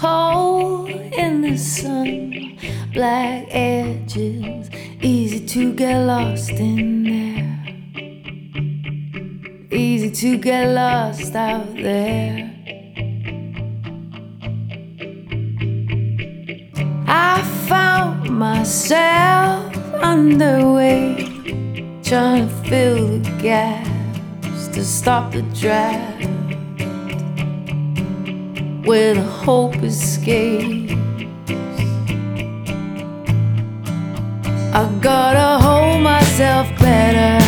cold in the sun, black edges, easy to get lost in there, easy to get lost out there. I found myself underway, trying to fill the gaps to stop the draft, where the hope escapes. I gotta hold myself better,